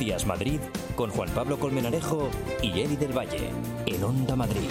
Días Madrid con Juan Pablo Colmenarejo y Eli del Valle en Onda Madrid.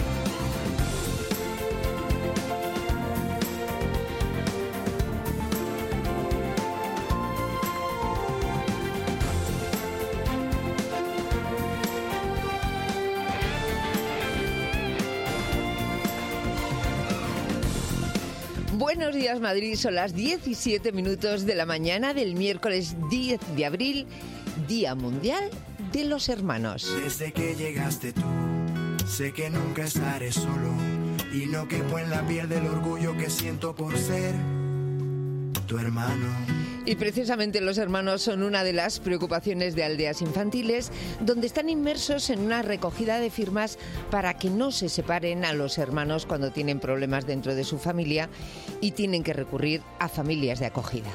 Buenos días, Madrid. Son las 17 minutos de la mañana del miércoles 10 de abril, Día Mundial de los Hermanos. Desde que llegaste tú, sé que nunca estaré solo y no quepo en la piel del orgullo que siento por ser tu hermano. Y precisamente los hermanos son una de las preocupaciones de Aldeas Infantiles, donde están inmersos en una recogida de firmas para que no se separen a los hermanos cuando tienen problemas dentro de su familia y tienen que recurrir a familias de acogida.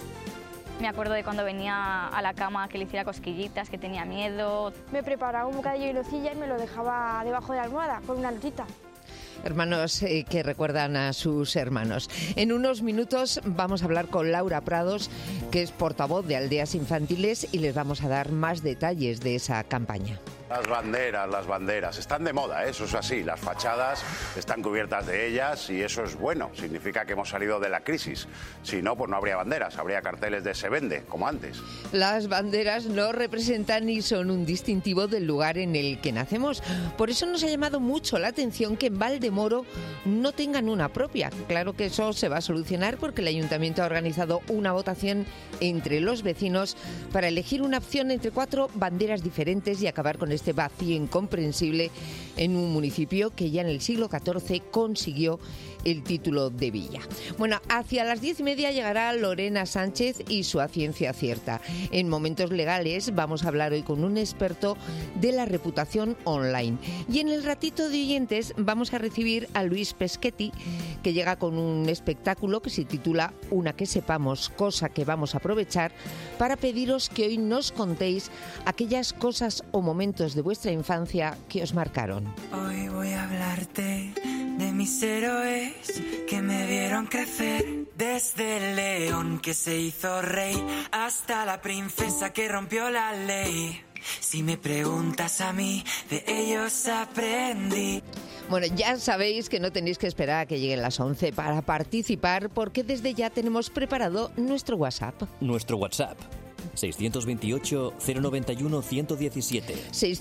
Me acuerdo de cuando venía a la cama que le hiciera cosquillitas, que tenía miedo. Me preparaba un bocadillo de nocilla y me lo dejaba debajo de la almohada con una notita. Hermanos que recuerdan a sus hermanos. En unos minutos vamos a hablar con Laura Prados, que es portavoz de Aldeas Infantiles, y les vamos a dar más detalles de esa campaña. Las banderas, están de moda, eso es así, las fachadas están cubiertas de ellas y eso es bueno, significa que hemos salido de la crisis. Si no, pues no habría banderas, habría carteles de se vende, como antes. Las banderas no representan ni son un distintivo del lugar en el que nacemos. Por eso nos ha llamado mucho la atención que en Valdemoro no tengan una propia. Claro que eso se va a solucionar porque el Ayuntamiento ha organizado una votación entre los vecinos para elegir una opción entre 4 banderas diferentes y acabar con este vacío incomprensible en un municipio que ya en el siglo XIV consiguió el título de villa. Bueno, hacia las 10:30 llegará Lorena Sánchez y su A Ciencia Cierta. En Momentos Legales vamos a hablar hoy con un experto de la reputación online. Y en el ratito de oyentes vamos a recibir a Luis Peschetti, que llega con un espectáculo que se titula Una que sepamos, cosa que vamos a aprovechar para pediros que hoy nos contéis aquellas cosas o momentos de vuestra infancia que os marcaron. Hoy voy a hablarte de mis héroes que me vieron crecer, desde el león que se hizo rey hasta la princesa que rompió la ley. Si me preguntas a mí, de ellos aprendí. Bueno, ya sabéis que no tenéis que esperar a que lleguen las 11 para participar, porque desde ya tenemos preparado nuestro WhatsApp. Nuestro WhatsApp. 628-091-117.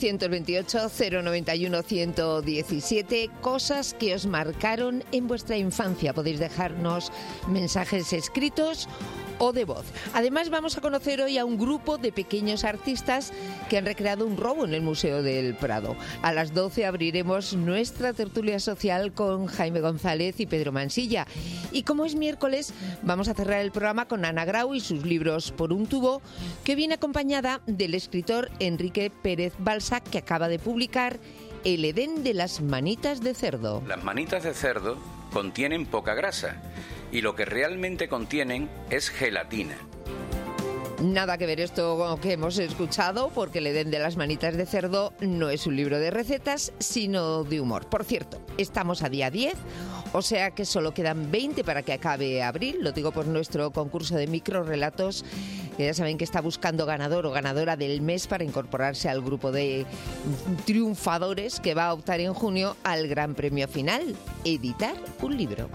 628-091-117. Cosas que os marcaron en vuestra infancia. Podéis dejarnos mensajes escritos o de voz. Además, vamos a conocer hoy a un grupo de pequeños artistas que han recreado un robo en el Museo del Prado. A las 12 abriremos nuestra tertulia social con Jaime González y Pedro Mansilla. Y como es miércoles, vamos a cerrar el programa con Ana Grau y sus libros Por un tubo, que viene acompañada del escritor Enrique Pérez Balzac, que acaba de publicar El Edén de las manitas de cerdo. Las manitas de cerdo contienen poca grasa y lo que realmente contienen es gelatina. Nada que ver esto que hemos escuchado, porque El Edén de las manitas de cerdo no es un libro de recetas, sino de humor. Por cierto, estamos a día 10, o sea que solo quedan 20 para que acabe abril. Lo digo por nuestro concurso de microrelatos, que ya saben que está buscando ganador o ganadora del mes para incorporarse al grupo de triunfadores que va a optar en junio al gran premio final, editar un libro.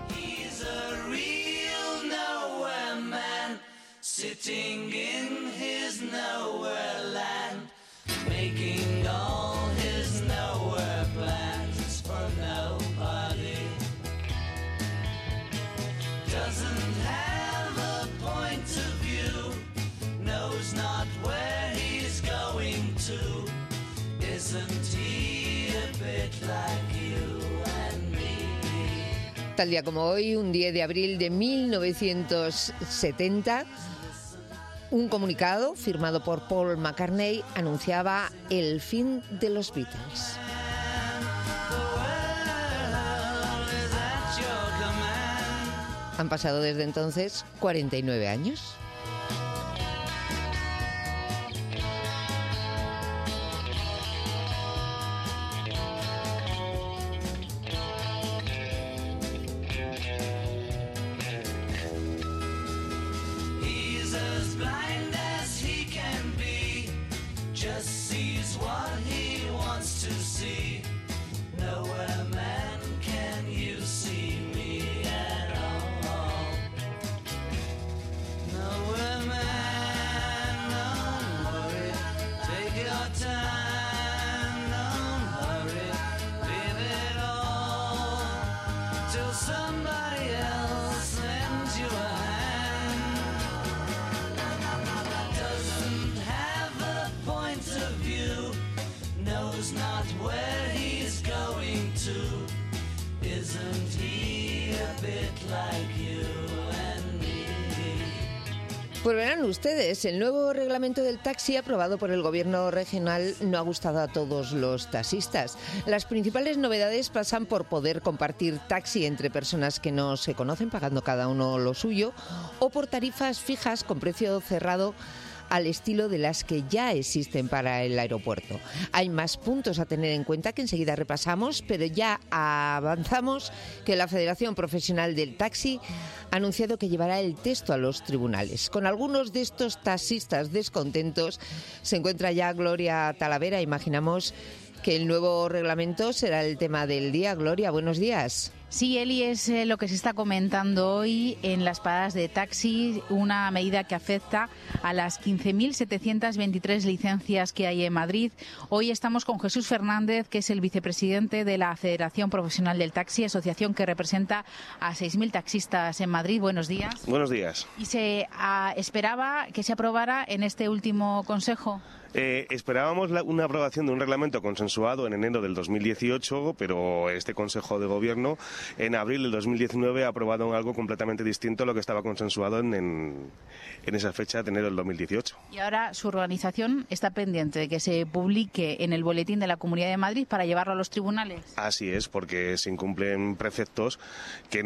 Sitting in his nowhere land, making all his nowhere plans for nobody. Doesn't have a point of view, knows not where he's going to. Isn't he a bit like you and me? Tal día como hoy, un 10 de abril de 1970, un comunicado firmado por Paul McCartney anunciaba el fin de los Beatles. Han pasado desde entonces 49 años. Pues verán ustedes, el nuevo reglamento del taxi aprobado por el gobierno regional no ha gustado a todos los taxistas. Las principales novedades pasan por poder compartir taxi entre personas que no se conocen, pagando cada uno lo suyo, o por tarifas fijas con precio cerrado al estilo de las que ya existen para el aeropuerto. Hay más puntos a tener en cuenta que enseguida repasamos, pero ya avanzamos que la Federación Profesional del Taxi ha anunciado que llevará el texto a los tribunales. Con algunos de estos taxistas descontentos se encuentra ya Gloria Talavera. Imaginamos que el nuevo reglamento será el tema del día. Gloria, buenos días. Sí, Eli, es lo que se está comentando hoy en las paradas de taxi, una medida que afecta a las 15.723 licencias que hay en Madrid. Hoy estamos con Jesús Fernández, que es el vicepresidente de la Federación Profesional del Taxi, asociación que representa a 6.000 taxistas en Madrid. Buenos días. Buenos días. ¿Y se esperaba que se aprobara en este último consejo? Esperábamos una aprobación de un reglamento consensuado en enero del 2018, pero este Consejo de Gobierno en abril del 2019 ha aprobado algo completamente distinto a lo que estaba consensuado en esa fecha de enero del 2018. Y ahora su organización está pendiente de que se publique en el boletín de la Comunidad de Madrid para llevarlo a los tribunales. Así es, porque se incumplen preceptos que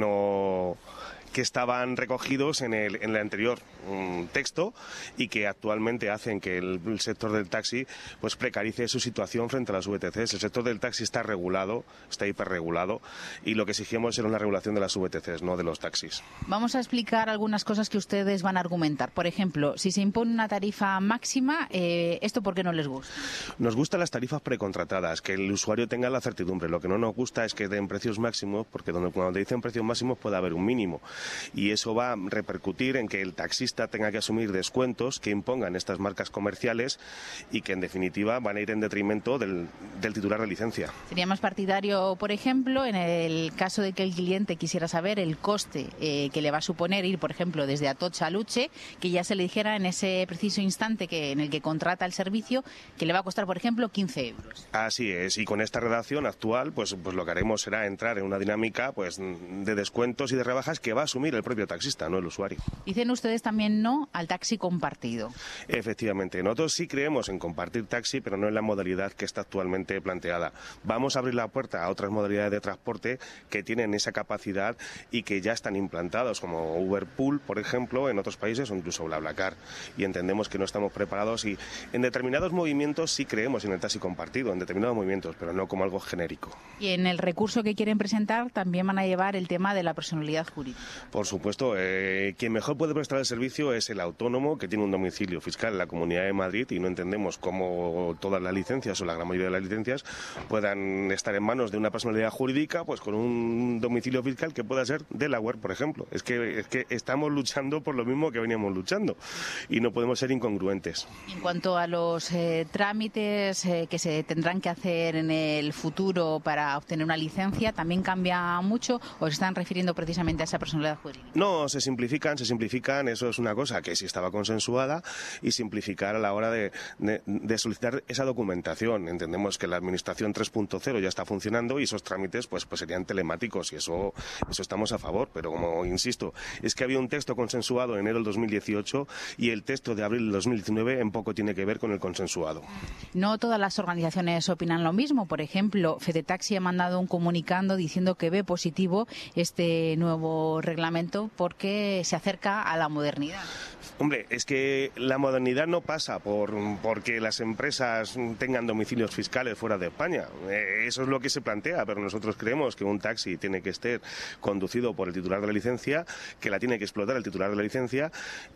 estaban recogidos en el anterior texto y que actualmente hacen que el sector del taxi pues precarice su situación frente a las VTCs. El sector del taxi está regulado, está hiperregulado, y lo que exigimos era una regulación de las VTCs, no de los taxis. Vamos a explicar algunas cosas que ustedes van a argumentar. Por ejemplo, si se impone una tarifa máxima, ¿esto por qué no les gusta? Nos gustan las tarifas precontratadas, que el usuario tenga la certidumbre. Lo que no nos gusta es que den precios máximos, porque cuando te dicen precios máximos puede haber un mínimo. Y eso va a repercutir en que el taxista tenga que asumir descuentos que impongan estas marcas comerciales y que en definitiva van a ir en detrimento del titular de licencia. Sería más partidario, por ejemplo, en el caso de que el cliente quisiera saber el coste que le va a suponer ir, por ejemplo, desde Atocha a Luche, que ya se le dijera en ese preciso instante en el que contrata el servicio que le va a costar, por ejemplo, 15 euros. Así es, y con esta redacción actual pues lo que haremos será entrar en una dinámica pues de descuentos y de rebajas que va a asumir el propio taxista, no el usuario. Dicen ustedes también no al taxi compartido. Efectivamente, nosotros sí creemos en compartir taxi, pero no en la modalidad que está actualmente planteada. Vamos a abrir la puerta a otras modalidades de transporte que tienen esa capacidad y que ya están implantados, como Uberpool, por ejemplo, en otros países, o incluso BlaBlaCar. Y entendemos que no estamos preparados, y en determinados movimientos sí creemos en el taxi compartido, en determinados movimientos, pero no como algo genérico. Y en el recurso que quieren presentar también van a llevar el tema de la personalidad jurídica. Por supuesto, quien mejor puede prestar el servicio es el autónomo que tiene un domicilio fiscal en la Comunidad de Madrid, y no entendemos cómo todas las licencias o la gran mayoría de las licencias puedan estar en manos de una personalidad jurídica pues con un domicilio fiscal que pueda ser Delaware, por ejemplo. Es que estamos luchando por lo mismo que veníamos luchando y no podemos ser incongruentes. En cuanto a los trámites que se tendrán que hacer en el futuro para obtener una licencia, ¿también cambia mucho o se están refiriendo precisamente a esa personalidad jurídica? No, se simplifican, eso es una cosa que sí estaba consensuada, y simplificar a la hora de solicitar esa documentación. Entendemos que la Administración 3.0 ya está funcionando y esos trámites pues serían telemáticos, y eso estamos a favor, pero como insisto, es que había un texto consensuado en enero del 2018 y el texto de abril del 2019 en poco tiene que ver con el consensuado. No todas las organizaciones opinan lo mismo. Por ejemplo, Fedetaxi ha mandado un comunicado diciendo que ve positivo este nuevo reglamento porque se acerca a la modernidad. Hombre, es que la modernidad no pasa porque las empresas tengan domicilios fiscales fuera de España. Eso es lo que se plantea, pero nosotros creemos que un taxi tiene que estar conducido por el titular de la licencia, que la tiene que explotar el titular de la licencia,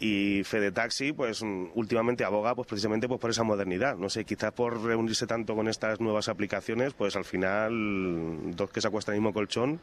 y Fedetaxi pues últimamente aboga pues precisamente pues por esa modernidad. No sé, quizás por reunirse tanto con estas nuevas aplicaciones, pues al final dos que se acuestan en el mismo colchón.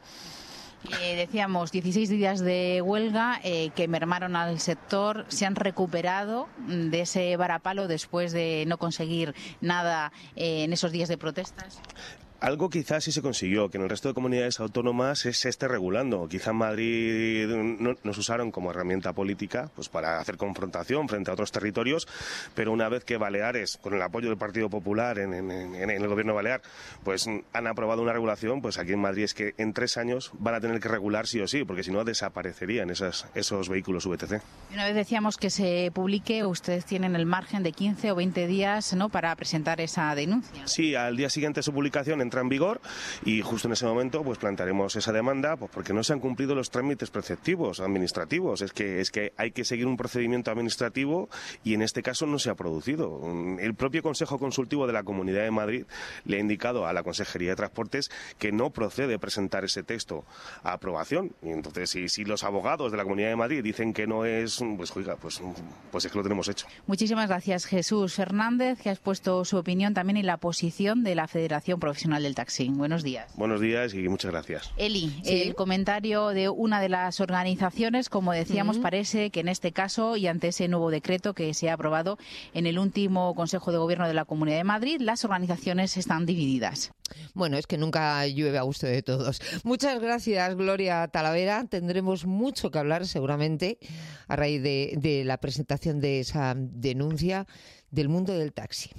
Decíamos, 16 días de huelga que mermaron al sector. ¿Se han recuperado de ese varapalo después de no conseguir nada en esos días de protestas? Algo quizás sí se consiguió, que en el resto de comunidades autónomas se esté regulando. Quizá en Madrid nos usaron como herramienta política pues para hacer confrontación frente a otros territorios, pero una vez que Baleares, con el apoyo del Partido Popular en el gobierno balear, pues han aprobado una regulación, pues aquí en Madrid es que en 3 años van a tener que regular sí o sí, porque si no desaparecerían esos vehículos VTC. Una vez decíamos que se publique, ustedes tienen el margen de 15 o 20 días, ¿no?, para presentar esa denuncia. Sí, al día siguiente de su publicación entra en vigor y justo en ese momento pues plantearemos esa demanda, pues porque no se han cumplido los trámites preceptivos administrativos. Es que hay que seguir un procedimiento administrativo y en este caso no se ha producido. El propio Consejo Consultivo de la Comunidad de Madrid le ha indicado a la Consejería de Transportes que no procede presentar ese texto a aprobación. Y entonces, si los abogados de la Comunidad de Madrid dicen que no es, pues oiga, pues es que lo tenemos hecho. Muchísimas gracias, Jesús Fernández, que ha expuesto su opinión también y la posición de la Federación Profesional del Taxi. Buenos días. Buenos días y muchas gracias. Eli, ¿sí? El comentario de una de las organizaciones, como decíamos, parece que en este caso y ante ese nuevo decreto que se ha aprobado en el último Consejo de Gobierno de la Comunidad de Madrid, las organizaciones están divididas. Bueno, es que nunca llueve a gusto de todos. Muchas gracias, Gloria Talavera. Tendremos mucho que hablar seguramente a raíz de la presentación de esa denuncia del mundo del taxi.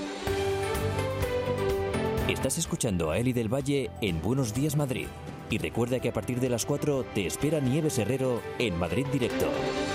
Estás escuchando a Eli del Valle en Buenos Días Madrid. Y recuerda que a partir de las 4 te espera Nieves Herrero en Madrid Directo.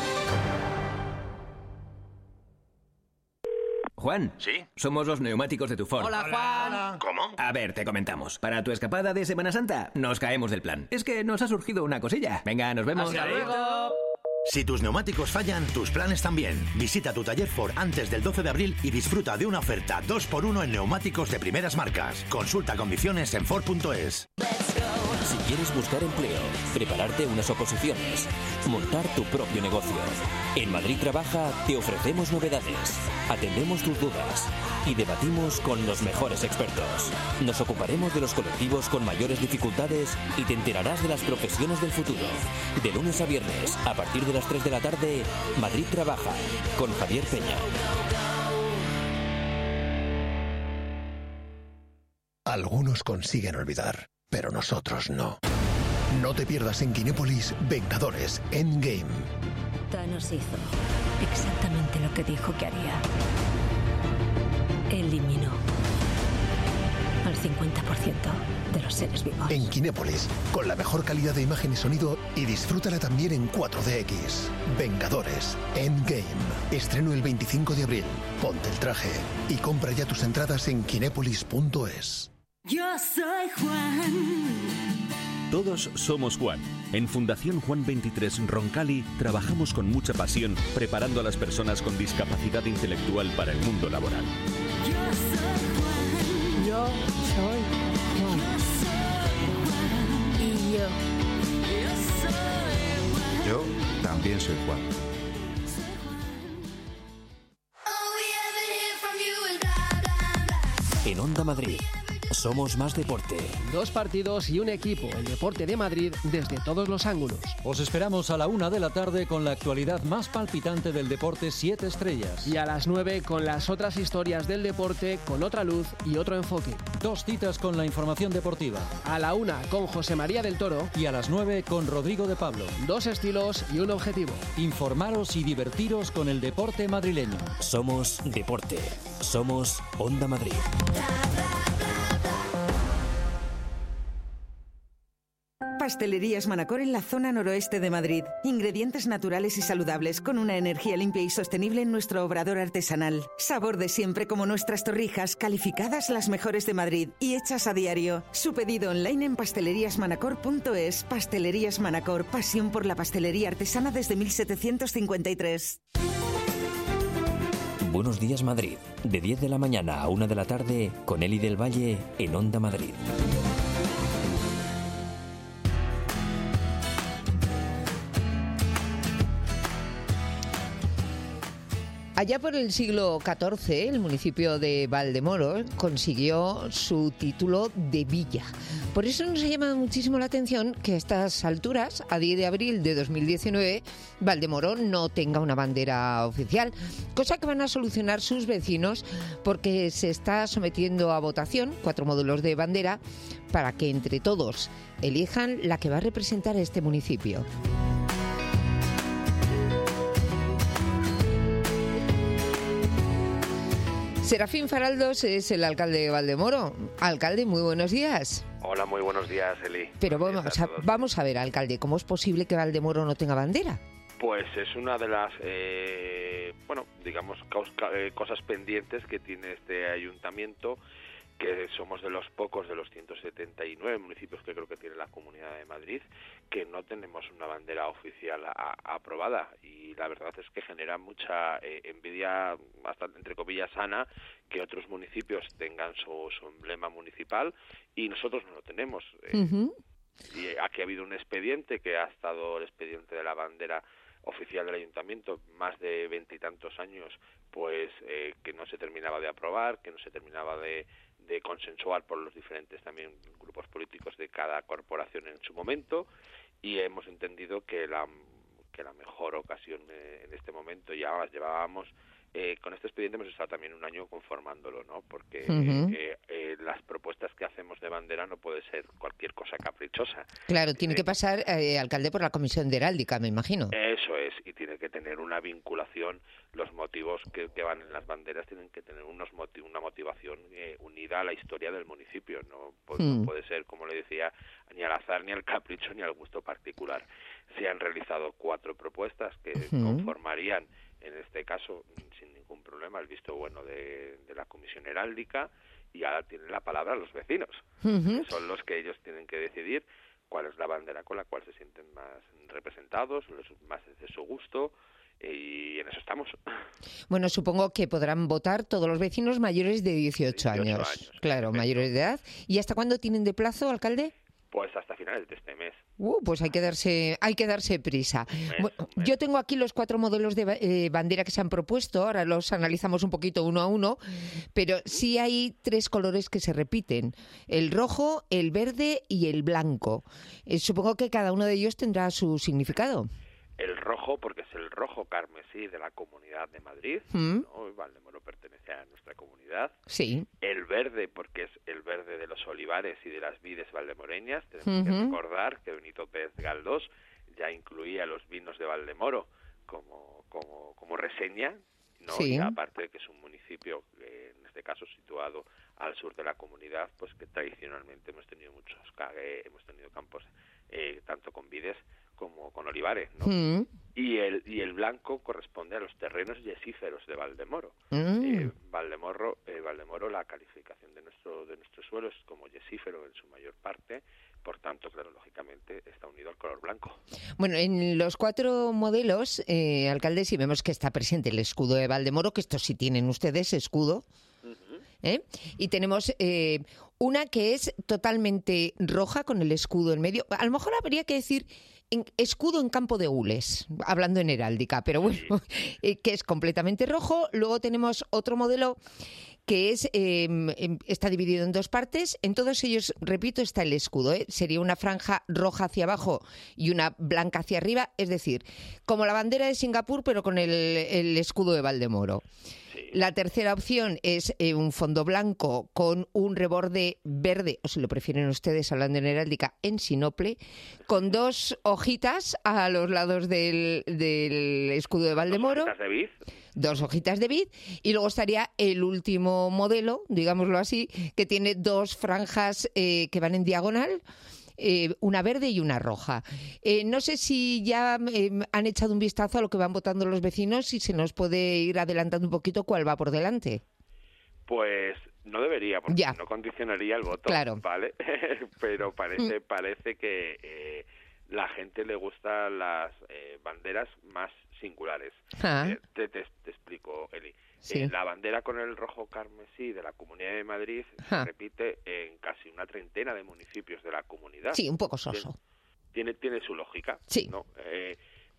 Juan. ¿Sí? Somos los neumáticos de tu Ford. Hola, Juan. ¿Cómo? A ver, te comentamos. Para tu escapada de Semana Santa, nos caemos del plan. Es que nos ha surgido una cosilla. Venga, nos vemos. ¡Hasta luego! Si tus neumáticos fallan, tus planes también. Visita tu taller Ford antes del 12 de abril y disfruta de una oferta 2x1 en neumáticos de primeras marcas. Consulta condiciones en Ford.es. Si quieres buscar empleo, prepararte unas oposiciones, montar tu propio negocio. En Madrid Trabaja te ofrecemos novedades, atendemos tus dudas y debatimos con los mejores expertos. Nos ocuparemos de los colectivos con mayores dificultades y te enterarás de las profesiones del futuro. De lunes a viernes, a partir de las 3 de la tarde, Madrid Trabaja, con Javier Peña. Algunos consiguen olvidar, pero nosotros no. No te pierdas en Kinépolis Vengadores Endgame. Thanos hizo exactamente lo que dijo que haría. Eliminó al 50% de los seres vivos. En Kinépolis, con la mejor calidad de imagen y sonido, y disfrútala también en 4DX. Vengadores Endgame. Estreno el 25 de abril. Ponte el traje y compra ya tus entradas en kinépolis.es. Yo soy Juan. Todos somos Juan. En Fundación Juan 23 Roncali trabajamos con mucha pasión preparando a las personas con discapacidad intelectual para el mundo laboral. Yo soy Juan. Yo soy Juan. Y yo. Yo también soy Juan. En Onda Madrid. Somos más deporte. 2 partidos y un equipo, el deporte de Madrid, desde todos los ángulos. Os esperamos a la 1 de la tarde con la actualidad más palpitante del deporte 7 estrellas. Y a las 9 con las otras historias del deporte con otra luz y otro enfoque. 2 citas con la información deportiva. A la 1 con José María del Toro. Y a las 9 con Rodrigo de Pablo. 2 estilos y un objetivo. Informaros y divertiros con el deporte madrileño. Somos deporte. Somos Onda Madrid. Pastelerías Manacor en la zona noroeste de Madrid. Ingredientes naturales y saludables con una energía limpia y sostenible en nuestro obrador artesanal. Sabor de siempre como nuestras torrijas, calificadas las mejores de Madrid y hechas a diario. Su pedido online en pasteleriasmanacor.es. Pastelerías Manacor, pasión por la pastelería artesana desde 1753. Buenos días Madrid, de 10 de la mañana a 1 de la tarde con Eli del Valle en Onda Madrid. Allá por el siglo XIV, el municipio de Valdemoro consiguió su título de villa. Por eso nos llama muchísimo la atención que a estas alturas, a 10 de abril de 2019, Valdemoro no tenga una bandera oficial, cosa que van a solucionar sus vecinos porque se está sometiendo a votación 4 módulos de bandera para que entre todos elijan la que va a representar a este municipio. Serafín Faraldos es el alcalde de Valdemoro. Alcalde, muy buenos días. Hola, muy buenos días, Eli. Pero vamos a ver, alcalde, ¿cómo es posible que Valdemoro no tenga bandera? Pues es una de las, cosas pendientes que tiene este ayuntamiento, que somos de los pocos de los 179 municipios que creo que tiene la Comunidad de Madrid, que no tenemos una bandera oficial aprobada, y la verdad es que genera mucha envidia, hasta entre comillas sana, que otros municipios tengan su emblema municipal y nosotros no lo tenemos. Y aquí ha habido un expediente, que ha estado el expediente de la bandera oficial del ayuntamiento más de 20 y tantos años, pues que no se terminaba de aprobar, que no se terminaba de consensuar por los diferentes también grupos políticos de cada corporación en su momento, y hemos entendido que la mejor ocasión en este momento, ya llevábamos con este expediente, hemos estado también un año conformándolo, ¿no? Porque las propuestas que hacemos de bandera no puede ser cualquier cosa caprichosa. Claro, tiene que pasar, alcalde, por la Comisión de Heráldica, me imagino. Eso es, y tiene que tener una vinculación, los motivos que van en las banderas tienen que tener una motivación unida a la historia del municipio, no puede ser, como le decía, ni al azar, ni al capricho, ni al gusto particular. Se han realizado 4 propuestas que conformarían, en este caso, sin ningún problema, el visto bueno de la Comisión Heráldica, y ahora tienen la palabra los vecinos. Son los que ellos tienen que decidir cuál es la bandera con la cual se sienten más representados, más de su gusto, y en eso estamos. Bueno, supongo que podrán votar todos los vecinos mayores de 18 años. Claro, mayores de edad. ¿Y hasta cuándo tienen de plazo, alcalde? Pues hasta finales de este mes. Pues hay que darse prisa. Yo tengo aquí los 4 modelos de bandera que se han propuesto, ahora los analizamos un poquito uno a uno, pero sí hay 3 colores que se repiten, el rojo, el verde y el blanco. Supongo que cada uno de ellos tendrá su significado. El rojo, porque es el rojo carmesí de la Comunidad de Madrid, ¿no? Valdemoro pertenece a nuestra comunidad. Sí. El verde, porque es el verde de los olivares y de las vides valdemoreñas. Tenemos que recordar que Benito Pérez Galdós ya incluía los vinos de Valdemoro como reseña, ¿no? Sí. Y aparte de que es un municipio, en este caso situado al sur de la comunidad, pues que tradicionalmente hemos tenido campos tanto con vides como con olivares, ¿no? Y el blanco corresponde a los terrenos yesíferos de Valdemoro. Valdemoro, la calificación de nuestro suelo es como yesífero en su mayor parte, por tanto, claro, lógicamente está unido al color blanco. Bueno, en los 4 modelos, alcalde, sí vemos que está presente el escudo de Valdemoro, que estos sí tienen ustedes escudo. Y tenemos una que es totalmente roja con el escudo en medio. A lo mejor habría que decir escudo en campo de gules, hablando en heráldica, pero bueno, que es completamente rojo. Luego tenemos otro modelo que está dividido en 2 partes. En todos ellos, repito, está el escudo. Sería una franja roja hacia abajo y una blanca hacia arriba, es decir, como la bandera de Singapur, pero con el escudo de Valdemoro. La tercera opción es un fondo blanco con un reborde verde, o si lo prefieren ustedes, hablando en heráldica, en sinople, con 2 hojitas a los lados del escudo de Valdemoro. 2 hojitas de vid. 2 hojitas de vid. Y luego estaría el último modelo, digámoslo así, que tiene 2 franjas que van en diagonal, una verde y una roja. No sé si ya han echado un vistazo a lo que van votando los vecinos y se nos puede ir adelantando un poquito cuál va por delante. Pues no debería, porque no condicionaría el voto, claro. ¿Vale? Pero parece que la gente le gustan las banderas más singulares. Te explico, Eli. Sí. La bandera con el rojo carmesí de la Comunidad de Madrid se repite en casi una 30 de municipios de la comunidad. Sí, un poco soso. Tiene su lógica, sí. ¿no?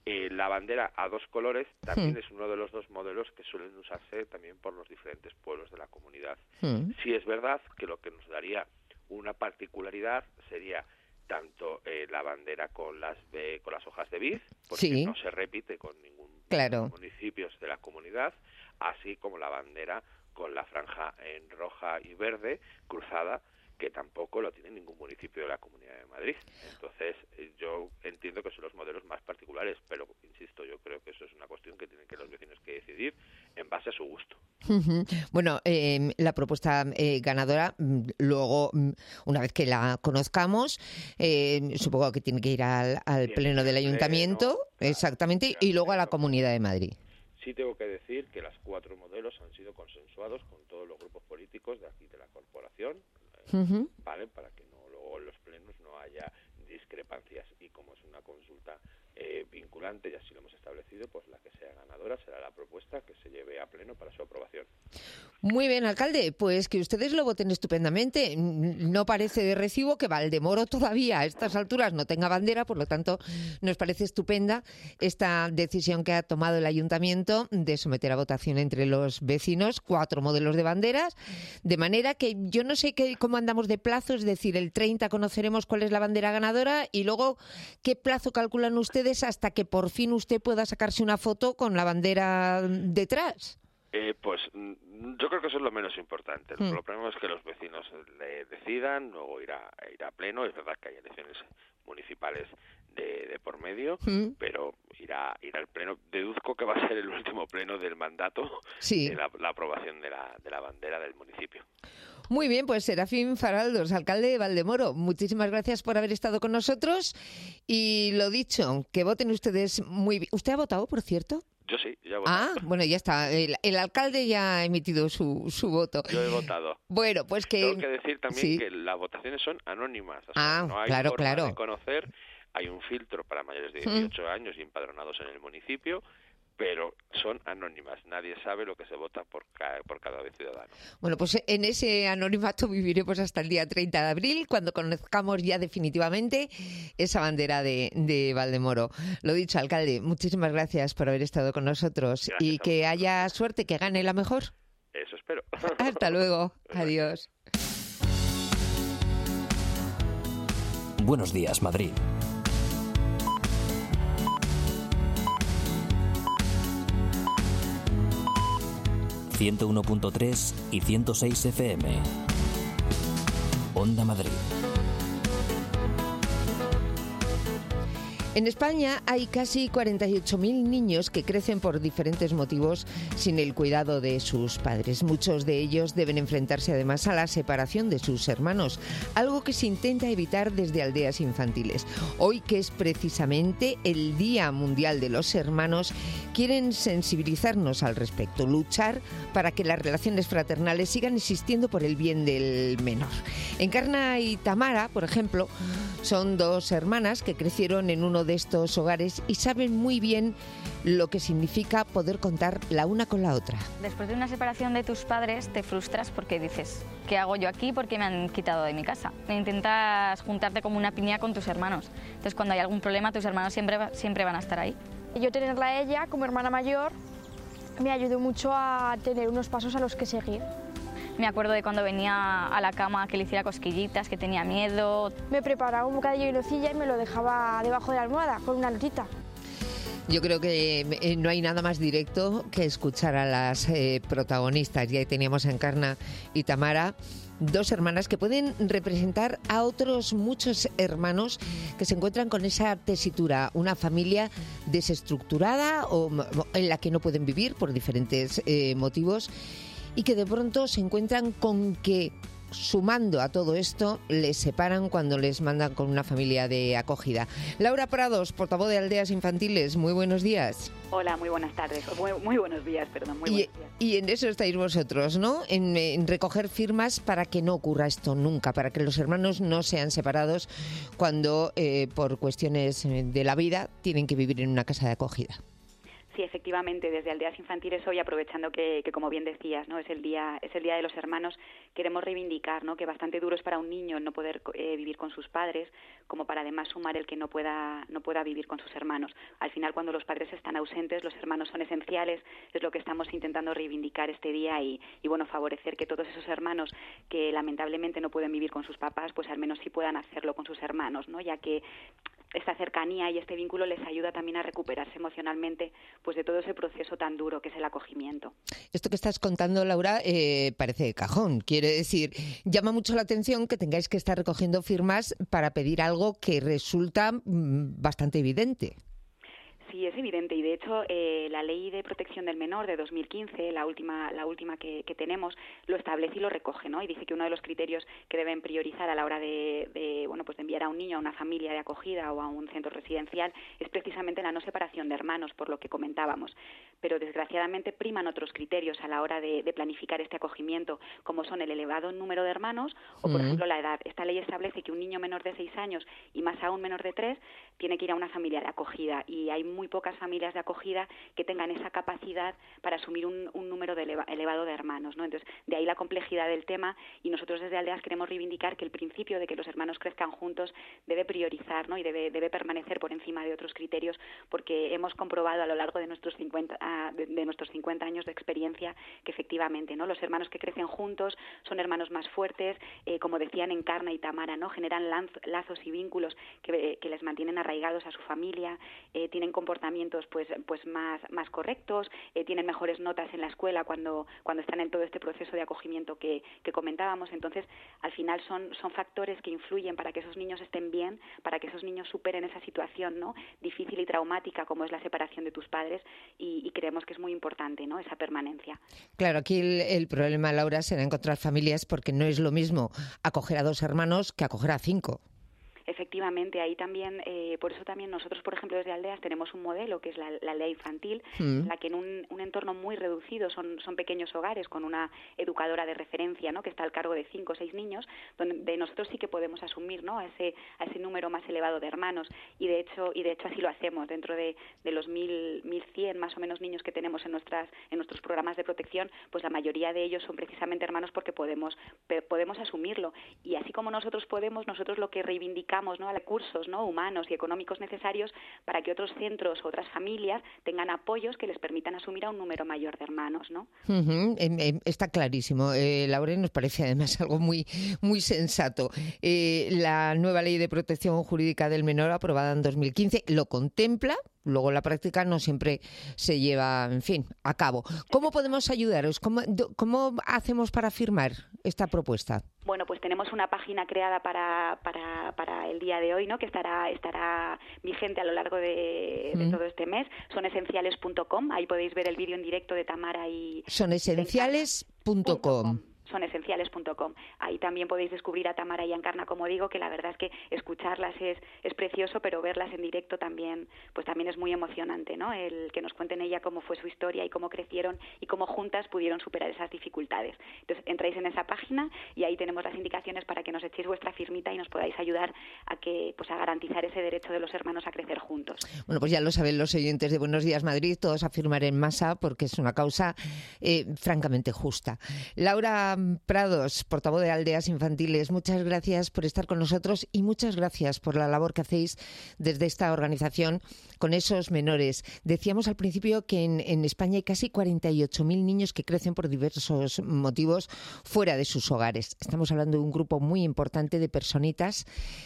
La bandera a 2 colores también es uno de los 2 modelos que suelen usarse también por los diferentes pueblos de la comunidad. Sí es verdad que lo que nos daría una particularidad sería tanto la bandera con las hojas de vid, porque no se repite con ningún municipio de la comunidad, así como la bandera con la franja en roja y verde cruzada, que tampoco lo tiene ningún municipio de la Comunidad de Madrid. Entonces, yo entiendo que son los modelos más particulares, pero, insisto, yo creo que eso es una cuestión que tienen que los vecinos que decidir en base a su gusto. Bueno, la propuesta ganadora, luego, una vez que la conozcamos, supongo que tiene que ir al pleno del ayuntamiento, exactamente, y luego a la Comunidad de Madrid. Sí tengo que decir que los 4 modelos han sido consensuados con todos los grupos políticos de aquí de la corporación, ¿vale? Para que luego en los plenos no haya discrepancias, y como es una consulta vinculante y así lo hemos establecido, pues la que sea ganadora será la propuesta que se lleve a pleno para su aprobación. Muy bien, alcalde, pues que ustedes lo voten estupendamente. No parece de recibo que Valdemoro todavía a estas alturas no tenga bandera, por lo tanto nos parece estupenda esta decisión que ha tomado el ayuntamiento de someter a votación entre los vecinos 4 modelos de banderas, de manera que yo no sé cómo andamos de plazo, es decir, el 30 conoceremos cuál es la bandera ganadora y luego qué plazo calculan ustedes hasta que por fin usted pueda sacarse una foto con la bandera detrás. Pues yo creo que eso es lo menos importante. Lo primero es que los vecinos le decidan, luego ir a pleno. Es verdad que hay elecciones municipales de por medio, pero ir al pleno. Deduzco que va a ser el último pleno del mandato de la aprobación de la bandera del municipio. Muy bien, pues Serafín Faraldos, alcalde de Valdemoro, muchísimas gracias por haber estado con nosotros y lo dicho, que voten ustedes muy bien. ¿Usted ha votado, por cierto? Yo sí, ya he votado. Bueno, ya está. El alcalde ya ha emitido su voto. Yo he votado. Bueno, pues que... Tengo que decir también que las votaciones son anónimas. O sea, no hay forma de conocer. Hay un filtro para mayores de 18 años y empadronados en el municipio, pero son anónimas. Nadie sabe lo que se vota por cada ciudadano. Bueno, pues en ese anonimato viviremos hasta el día 30 de abril, cuando conozcamos ya definitivamente esa bandera de Valdemoro. Lo dicho, alcalde, muchísimas gracias por haber estado con nosotros. Gracias, y que haya suerte, que gane la mejor. Eso espero. Hasta luego. Adiós. Buenos días, Madrid. ...101.3 y 106 FM. Onda Madrid. En España hay casi 48.000 niños que crecen por diferentes motivos sin el cuidado de sus padres. Muchos de ellos deben enfrentarse además a la separación de sus hermanos, algo que se intenta evitar desde aldeas infantiles. Hoy, que es precisamente el Día Mundial de los Hermanos, quieren sensibilizarnos al respecto, luchar para que las relaciones fraternales sigan existiendo por el bien del menor. Encarna y Tamara, por ejemplo, son 2 hermanas que crecieron en uno de estos hogares y saben muy bien lo que significa poder contar la una con la otra. Después de una separación de tus padres te frustras porque dices, ¿qué hago yo aquí? ¿Por qué me han quitado de mi casa? Intentas juntarte como una piña con tus hermanos. Entonces, cuando hay algún problema, tus hermanos siempre van a estar ahí. Yo tenerla a ella como hermana mayor me ayudó mucho a tener unos pasos a los que seguir. Me acuerdo de cuando venía a la cama que le hiciera cosquillitas, que tenía miedo. Me preparaba un bocadillo de nocilla y me lo dejaba debajo de la almohada con una notita. Yo creo que no hay nada más directo que escuchar a las protagonistas. Ya teníamos a Encarna y Tamara, 2 hermanas que pueden representar a otros muchos hermanos que se encuentran con esa tesitura, una familia desestructurada o en la que no pueden vivir por diferentes motivos, y que de pronto se encuentran con que, sumando a todo esto, les separan cuando les mandan con una familia de acogida. Laura Prados, portavoz de Aldeas Infantiles, muy buenos días. Hola, muy buenas tardes. Muy buenos días, perdón. Muy buenos días. Y en eso estáis vosotros, ¿no? En recoger firmas para que no ocurra esto nunca, para que los hermanos no sean separados cuando, por cuestiones de la vida, tienen que vivir en una casa de acogida. Sí, efectivamente, desde Aldeas Infantiles hoy, aprovechando que como bien decías, ¿no? es el día de los hermanos, queremos reivindicar, ¿no? que bastante duro es para un niño el no poder vivir con sus padres, como para además sumar el que no pueda vivir con sus hermanos. Al final, cuando los padres están ausentes, los hermanos son esenciales, es lo que estamos intentando reivindicar este día y bueno, favorecer que todos esos hermanos que lamentablemente no pueden vivir con sus papás, pues al menos sí puedan hacerlo con sus hermanos, ¿no? Ya que esta cercanía y este vínculo les ayuda también a recuperarse emocionalmente pues de todo ese proceso tan duro que es el acogimiento. Esto que estás contando, Laura, parece de cajón. Quiere decir, llama mucho la atención que tengáis que estar recogiendo firmas para pedir algo que resulta bastante evidente. Sí, es evidente, y de hecho la Ley de Protección del Menor de 2015, la última que tenemos, lo establece y lo recoge, ¿no? Y dice que uno de los criterios que deben priorizar a la hora de enviar a un niño a una familia de acogida o a un centro residencial es precisamente la no separación de hermanos, por lo que comentábamos. Pero desgraciadamente priman otros criterios a la hora de planificar este acogimiento, como son el elevado número de hermanos o, por ejemplo, la edad. Esta ley establece que un niño menor de 6 años y más aún menor de 3 tiene que ir a una familia de acogida, y hay muy pocas familias de acogida que tengan esa capacidad para asumir un número elevado de hermanos, ¿no? Entonces, de ahí la complejidad del tema, y nosotros desde Aldeas queremos reivindicar que el principio de que los hermanos crezcan juntos debe priorizar, ¿no? Y debe permanecer por encima de otros criterios, porque hemos comprobado a lo largo de nuestros 50 años de experiencia que efectivamente, ¿no? Los hermanos que crecen juntos son hermanos más fuertes, como decían Encarna y Tamara, ¿no? Generan lazos y vínculos que les mantienen arraigados a su familia, tienen comportamientos pues más correctos, tienen mejores notas en la escuela cuando están en todo este proceso de acogimiento que comentábamos. Entonces, al final son factores que influyen para que esos niños estén bien, para que esos niños superen esa situación, ¿no? difícil y traumática como es la separación de tus padres, y creemos que es muy importante, ¿no? esa permanencia. Claro, aquí el problema, Laura, será encontrar familias, porque no es lo mismo acoger a 2 hermanos que acoger a 5. Efectivamente, ahí también, por eso también nosotros, por ejemplo, desde Aldeas tenemos un modelo que es la aldea infantil, en la que en un entorno muy reducido son pequeños hogares con una educadora de referencia, ¿no? que está al cargo de 5 o 6 niños, donde nosotros sí que podemos asumir, ¿no? a ese número más elevado de hermanos, y de hecho así lo hacemos. Dentro de los 1.100 más o menos niños que tenemos en nuestros programas de protección, pues la mayoría de ellos son precisamente hermanos porque podemos asumirlo, y así como nosotros lo que reivindicamos, ¿no? a recursos, ¿no? humanos y económicos necesarios para que otros centros o otras familias tengan apoyos que les permitan asumir a un número mayor de hermanos, ¿no? Está clarísimo, Laura, nos parece además algo muy, muy sensato. La nueva Ley de Protección Jurídica del Menor, aprobada en 2015, lo contempla. Luego la práctica no siempre se lleva, a cabo. ¿Cómo podemos ayudaros? ¿Cómo hacemos para firmar esta propuesta? Bueno, pues tenemos una página creada para el día de hoy, ¿no? que estará vigente a lo largo de todo este mes. Sonesenciales.com. Ahí podéis ver el vídeo en directo de Tamara y... Sonesenciales.com. Sonesenciales.com. Ahí también podéis descubrir a Tamara y a Encarna, como digo, que la verdad es que escucharlas es precioso, pero verlas en directo también es muy emocionante, ¿no? El que nos cuenten ella cómo fue su historia y cómo crecieron y cómo juntas pudieron superar esas dificultades. Entonces, entráis en esa página y ahí tenemos las indicaciones para que nos echéis vuestra firmita y nos podáis ayudar a garantizar ese derecho de los hermanos a crecer juntos. Bueno, pues ya lo saben los oyentes de Buenos Días Madrid, todos a firmar en masa, porque es una causa francamente justa. Laura Prados, portavoz de Aldeas Infantiles, muchas gracias por estar con nosotros y muchas gracias por la labor que hacéis desde esta organización con esos menores. Decíamos al principio que en España hay casi 48.000 niños que crecen por diversos motivos fuera de sus hogares. Estamos hablando de un grupo muy importante de personitas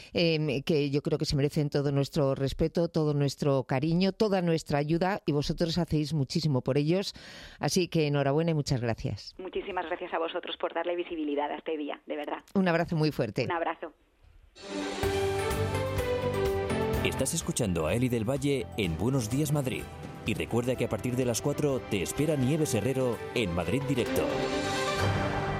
que yo creo que se merecen todo nuestro respeto, todo nuestro cariño, toda nuestra ayuda, y vosotros hacéis muchísimo por ellos. Así que enhorabuena y muchas gracias. Muchísimas gracias a vosotros por darle visibilidad a este día, de verdad. Un abrazo muy fuerte. Un abrazo. Estás escuchando a Eli del Valle en Buenos Días Madrid. Y recuerda que a partir de las 4 te espera Nieves Herrero en Madrid Directo.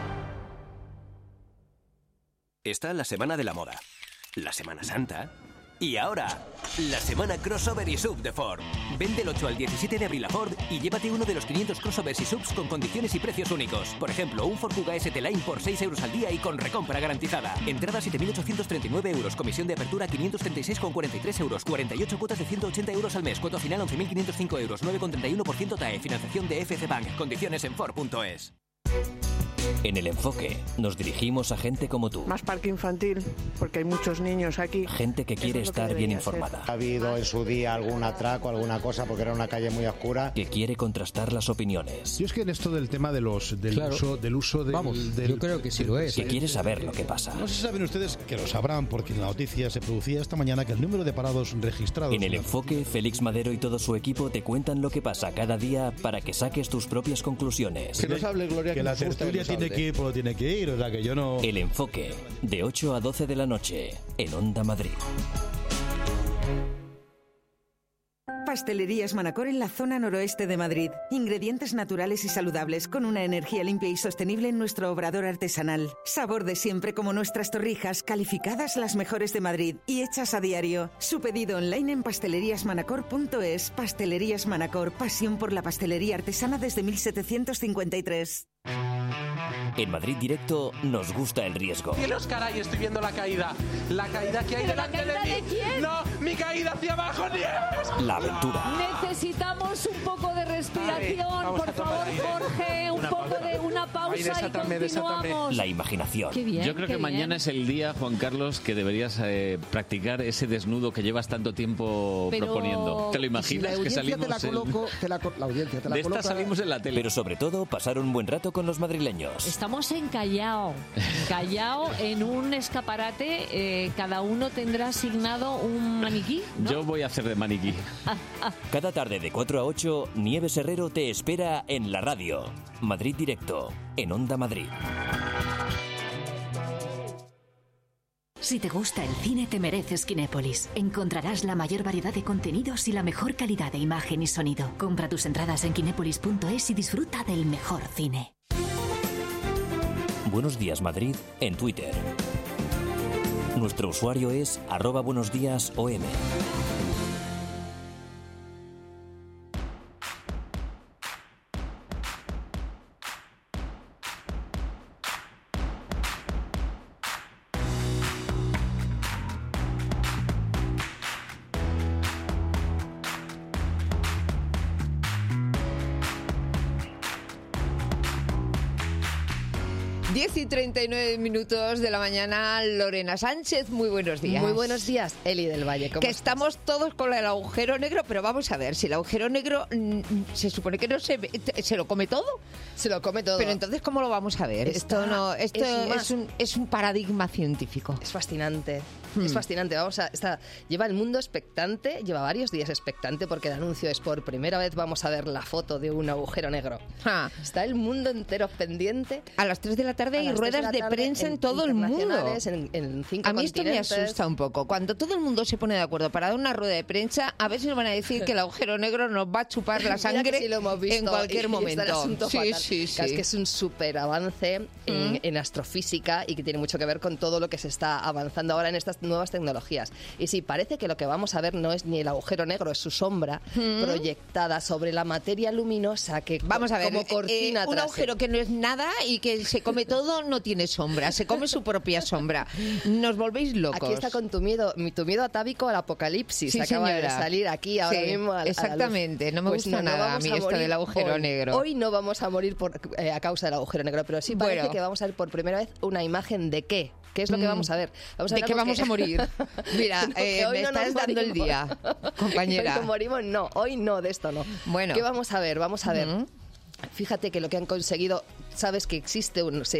Está la Semana de la Moda, la Semana Santa Y ahora, la semana crossover y sub de Ford. Vende el 8 al 17 de abril a Ford y llévate uno de los 500 crossovers y subs con condiciones y precios únicos. Por ejemplo, un Ford Kuga ST-Line por 6 euros al día y con recompra garantizada. Entrada 7.839 euros, comisión de apertura 536,43 euros, 48 cuotas de 180 euros al mes, cuota final 11.505 euros, 9,31% TAE, financiación de FC Bank, condiciones en Ford.es. En El Enfoque nos dirigimos a gente como tú. Más parque infantil, porque hay muchos niños aquí. Gente que quiere estar bien informada. Ha habido en su día algún atraco, alguna cosa, porque era una calle muy oscura. Que quiere contrastar las opiniones. Yo es que en esto del tema del uso del... Yo creo que sí lo es. Que quiere saber lo que pasa. No sé si saben ustedes, que lo sabrán, porque en la noticia se producía esta mañana que el número de parados registrados... En El Enfoque, Félix Madero y todo su equipo te cuentan lo que pasa cada día para que saques tus propias conclusiones. Que nos hable, Gloria, que la tertulia tiene que ir por donde tiene que ir, o sea que yo no... El Enfoque, de 8 a 12 de la noche, en Onda Madrid. Pastelerías Manacor en la zona noroeste de Madrid. Ingredientes naturales y saludables con una energía limpia y sostenible en nuestro obrador artesanal. Sabor de siempre como nuestras torrijas, calificadas las mejores de Madrid y hechas a diario. Su pedido online en pasteleriasmanacor.es. Pastelerías Manacor, pasión por la pastelería artesana desde 1753. En Madrid Directo nos gusta el riesgo. ¡Cielos, caray! Estoy viendo la caída. La caída que hay delante de mí. ¿De quién? ¡No! ¡Mi caída hacia abajo, Nieves! La aventura. Necesitamos un poco de respiración. Por favor, Jorge, un poco de una pausa y continuamos. La imaginación. Qué bien, yo creo que mañana es el día, Juan Carlos, que deberías practicar ese desnudo que llevas tanto tiempo proponiendo. ¿Te lo imaginas? Que salimos la audiencia te la de esta salimos en la tele. Pero sobre todo, pasar un buen rato con los madrileños. Estamos en Callao, en un escaparate. Cada uno tendrá asignado un maniquí, ¿no? Yo voy a hacer de maniquí. Cada tarde de 4 a 8, Nieves Herrero te espera en la radio. Madrid Directo, en Onda Madrid. Si te gusta el cine, te mereces Kinépolis. Encontrarás la mayor variedad de contenidos y la mejor calidad de imagen y sonido. Compra tus entradas en kinépolis.es y disfruta del mejor cine. Buenos días Madrid en Twitter. Nuestro usuario es @buenosdiasom. Y 39 minutos de la mañana, Lorena Sánchez, muy buenos días. Muy buenos días, Eli del Valle. Que estamos todos con el agujero negro, pero vamos a ver, si el agujero negro se supone que no se lo come todo. Se lo come todo. Pero entonces, ¿cómo lo vamos a ver? Esto es un paradigma científico. Es fascinante. Es fascinante. Lleva el mundo expectante, lleva varios días expectante, porque el anuncio es por primera vez vamos a ver la foto de un agujero negro. Está el mundo entero pendiente. A las 3 de la tarde hay ruedas de prensa en todo el mundo. En 5 a mí esto me asusta un poco. Cuando todo el mundo se pone de acuerdo para dar una rueda de prensa, a ver si nos van a decir que el agujero negro nos va a chupar la sangre sí lo hemos visto, en cualquier momento. Sí. Es que es un súper avance en astrofísica y que tiene mucho que ver con todo lo que se está avanzando ahora en estas nuevas tecnologías. Y sí, parece que lo que vamos a ver no es ni el agujero negro, es su sombra proyectada sobre la materia luminosa que vamos a ver, como cortina un agujero que no es nada y que se come todo no tiene sombra, se come su propia sombra. Nos volvéis locos. Aquí está con tu miedo atávico al apocalipsis. Sí, acaba señora. de salir aquí ahora mismo. Exactamente, no me gusta nada a mí esto del agujero negro. Hoy no vamos a morir a causa del agujero negro, pero sí parece que vamos a ver por primera vez una imagen de qué. ¿Qué es lo que vamos a ver? ¿De qué vamos a morir? Mira, me estás dando el día, compañera. Hoy morimos, no. Hoy no, de esto no. Bueno. ¿Qué vamos a ver? Vamos a ver. Fíjate que lo que han conseguido, sabes que existe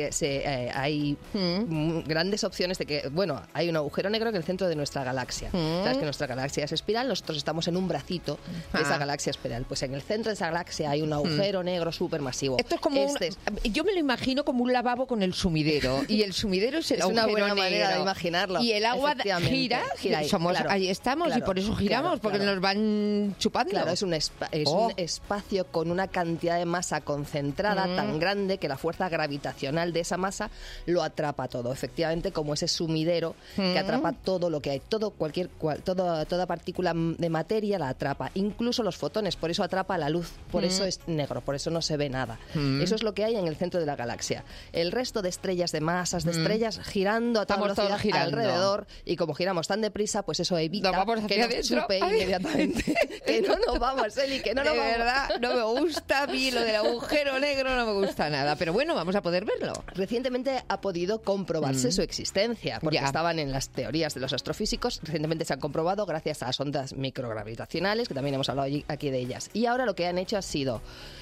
hay grandes opciones de que, bueno, hay un agujero negro en el centro de nuestra galaxia. Sabes que nuestra galaxia es espiral, nosotros estamos en un bracito de esa galaxia espiral. Pues en el centro de esa galaxia hay un agujero negro supermasivo. Esto es como yo me lo imagino como un lavabo con el sumidero, y el sumidero es el agujero una buena negro. manera de imaginarlo. Y el agua gira ahí estamos, y por eso giramos, porque nos van chupando. Claro, es un espacio con una cantidad de masa concentrada tan grande que la fuerza gravitacional de esa masa lo atrapa todo, efectivamente como ese sumidero que atrapa todo lo que hay, toda partícula de materia la atrapa, incluso los fotones, por eso atrapa la luz, por eso es negro, por eso no se ve nada. Eso es lo que hay en el centro de la galaxia. El resto de estrellas, de masas de estrellas girando a toda velocidad alrededor, y como giramos tan deprisa, pues eso evita que nos chupe inmediatamente. Que no nos vamos, Eli, que no nos vamos. De verdad, no me gusta a mí lo del agujero negro, no me gusta nada, pero bueno, vamos a poder verlo. Recientemente ha podido comprobarse su existencia, porque estaban en las teorías de los astrofísicos, recientemente se han comprobado gracias a las ondas microgravitacionales, que también hemos hablado aquí de ellas. Y ahora lo que han hecho ha sido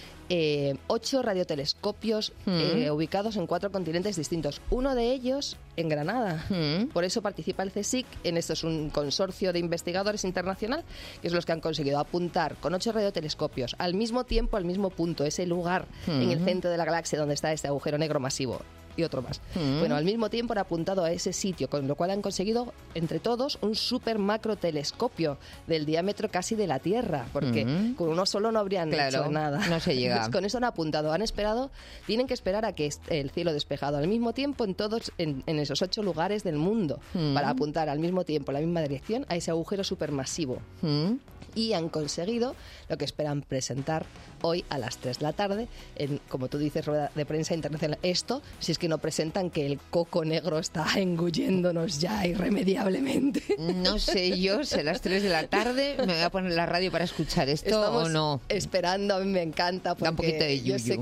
8 radiotelescopios ubicados en 4 continentes distintos. Uno de ellos en Granada. Por eso participa el CSIC. Esto es un consorcio de investigadores internacional, que es los que han conseguido apuntar con 8 radiotelescopios al mismo tiempo, al mismo punto, ese lugar en el centro de la galaxia donde está este agujero negro masivo. Y otro más. Bueno, al mismo tiempo han apuntado a ese sitio, con lo cual han conseguido, entre todos, un super macro telescopio del diámetro casi de la Tierra, porque con uno solo no habrían hecho nada. No se llega. Entonces, con eso han apuntado, tienen que esperar a que esté el cielo despejado al mismo tiempo en esos 8 lugares del mundo, para apuntar al mismo tiempo, en la misma dirección, a ese agujero supermasivo. Y han conseguido lo que esperan presentar hoy a las 3 de la tarde, en, como tú dices, rueda de prensa internacional. Esto, si es que no presentan que el coco negro está engulléndonos ya irremediablemente. No sé yo, si a las 3 de la tarde me voy a poner la radio para escuchar esto o no. Esperando, a mí me encanta, porque yo sé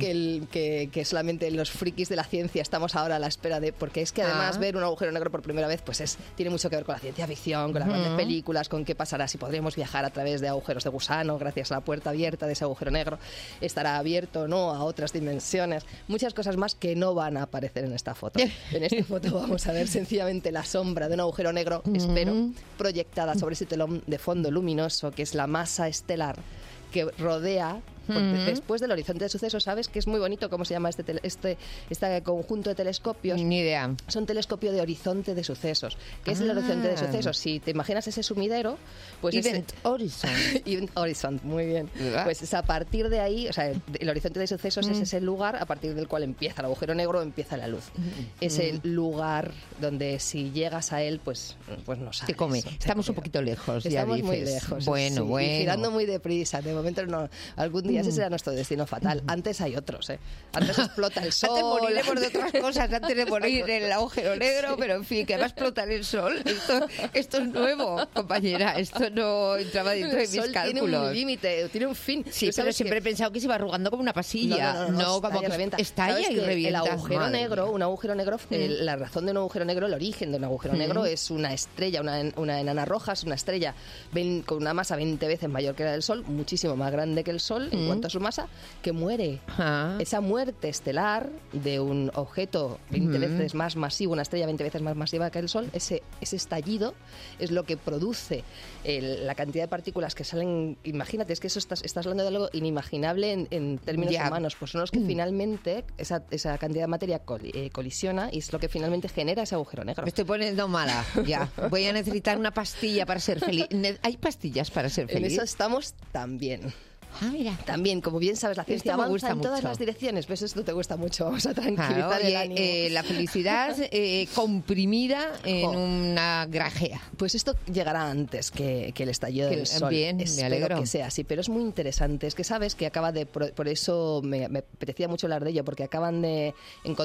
que solamente los frikis de la ciencia estamos ahora a la espera de... Porque es que además ver un agujero negro por primera vez pues tiene mucho que ver con la ciencia ficción, con las grandes películas, con qué pasará si podremos viajar a través de agujeros de gusano gracias a la puerta abierta de ese agujero negro, estará abierto o no a otras dimensiones, muchas cosas más que no van a aparecer en esta foto. En esta foto vamos a ver sencillamente la sombra de un agujero negro, espero, proyectada sobre ese telón de fondo luminoso que es la masa estelar que rodea después del horizonte de sucesos. ¿Sabes que es muy bonito cómo se llama este conjunto de telescopios? Ni idea. Es un telescopio de horizonte de sucesos. ¿Qué es el horizonte de sucesos? Si te imaginas ese sumidero, pues Event Horizon. Event Horizon, muy bien. Pues es a partir de ahí, o sea, el horizonte de sucesos es ese lugar a partir del cual empieza el agujero negro, empieza la luz. Es el lugar donde si llegas a él, pues no sales. Te come. Estamos un poquito lejos, ya dices. Estamos muy lejos. Bueno, sí, y girando muy deprisa. De momento no. Algún día ese será nuestro destino fatal. Antes hay otros, ¿eh? Antes explota el sol. Antes moriremos de otras cosas, antes de morir en el agujero negro, pero en fin, que va a explotar el sol. Esto es nuevo, compañera. Esto no entraba dentro de mis cálculos. Tiene un límite, tiene un fin. Sí, pero siempre he pensado que se iba arrugando como una pasilla. No, como que revienta. Estalla y revienta. El agujero negro, un agujero negro, la razón de un agujero negro, el origen de un agujero negro es una estrella, una enana roja, es una estrella con una masa 20 veces mayor que la del Sol, muchísimo más grande que el Sol en cuanto a su masa, que muere. Esa muerte estelar de un objeto 20 veces más masivo, una estrella 20 veces más masiva que el Sol, ese estallido es lo que produce la cantidad de partículas que salen. Imagínate, es que eso estás hablando de algo inimaginable en términos humanos, pues son los que finalmente esa cantidad de materia colisiona y es lo que finalmente genera ese agujero negro. Me estoy poniendo mala, ya. Voy a necesitar una pastilla para ser feliz. ¿Hay pastillas para ser feliz? En eso estamos también. Mira. También, como bien sabes, la ciencia avanza en todas las direcciones. ¿Ves? Esto te gusta mucho. Vamos a tranquilizar el ánimo. La felicidad comprimida en una grajea. Pues esto llegará antes que el estallido del Sol. Bien, Espero me alegro que sea así, pero es muy interesante. Es que sabes que por eso me apetecía mucho hablar de ello, porque acaban de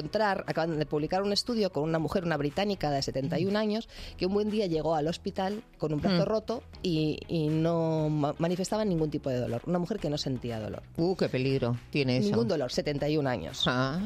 publicar un estudio con una mujer, una británica de 71 años, que un buen día llegó al hospital con un brazo roto y no manifestaba ningún tipo de dolor. Una mujer que no sentía dolor. Qué peligro tiene eso. Ningún dolor, 71 años.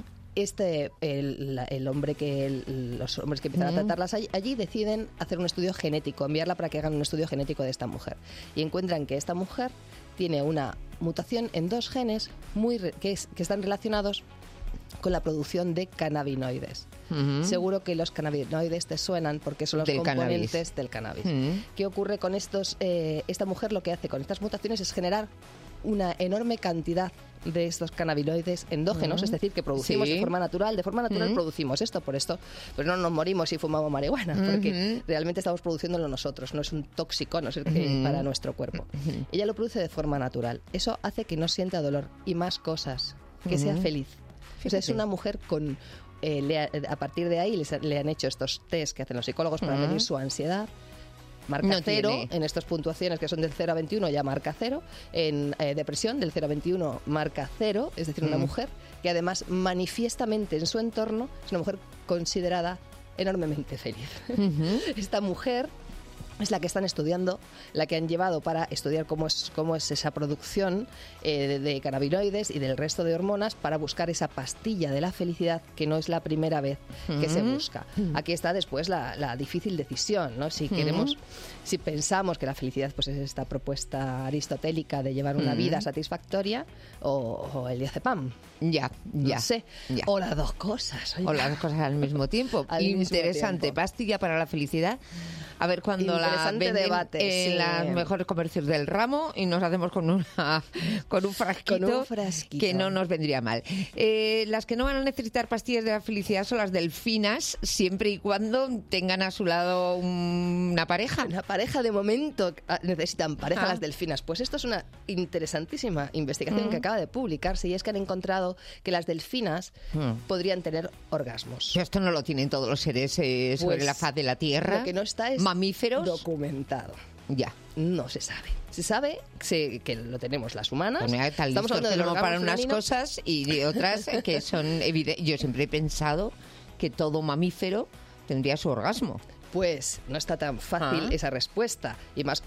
Los hombres que empiezan a tratarlas allí deciden hacer un estudio genético, enviarla para que hagan un estudio genético de esta mujer. Y encuentran que esta mujer tiene una mutación en 2 genes que están relacionados con la producción de cannabinoides. Seguro que los cannabinoides te suenan porque son los componentes del cannabis. ¿Qué ocurre con estos? Esta mujer lo que hace con estas mutaciones es generar una enorme cantidad de estos cannabinoides endógenos, es decir, que producimos de forma natural. De forma natural producimos esto, por esto pues no nos morimos si fumamos marihuana, porque realmente estamos produciéndolo nosotros, no es un tóxico, no es para nuestro cuerpo. Ella lo produce de forma natural. Eso hace que no sienta dolor y más cosas, que sea feliz. O sea, es una mujer con... a partir de ahí le han hecho estos test que hacen los psicólogos para medir su ansiedad. Marca No 0, tiene. en estas puntuaciones que son del 0 a 21 ya marca 0, en depresión del 0 a 21 marca 0, es decir, una mujer que además manifiestamente en su entorno es una mujer considerada enormemente feliz. Esta mujer es la que están estudiando, la que han llevado para estudiar cómo es esa producción de cannabinoides y del resto de hormonas para buscar esa pastilla de la felicidad que no es la primera vez que se busca. Aquí está después la difícil decisión, ¿no? Si queremos, si pensamos que la felicidad pues es esta propuesta aristotélica de llevar una vida satisfactoria o el diazepam. Ya. No sé. Ya. O las dos cosas. Oye. O las dos cosas al mismo tiempo. Al mismo Interesante. tiempo. Pastilla para la felicidad. A ver cuando la Interesante venden debate, en sí. los mejores comercios del ramo y nos hacemos con un frasquito, que no nos vendría mal. Las que no van a necesitar pastillas de la felicidad son las delfinas, siempre y cuando tengan a su lado una pareja. Una pareja de momento necesitan pareja las delfinas. Pues esto es una interesantísima investigación que acaba de publicarse y es que han encontrado que las delfinas podrían tener orgasmos. Esto no lo tienen todos los seres sobre Pues la faz de la Tierra. Lo que no está es mamíferos documentado. Ya. No se sabe. Se sabe que lo tenemos las humanas. Pues mira, tal Estamos listos hablando del tenemos para orgasmo unas femenino. cosas y de otras que son evidentes. Yo siempre he pensado que todo mamífero tendría su orgasmo. Pues no está tan fácil esa respuesta y más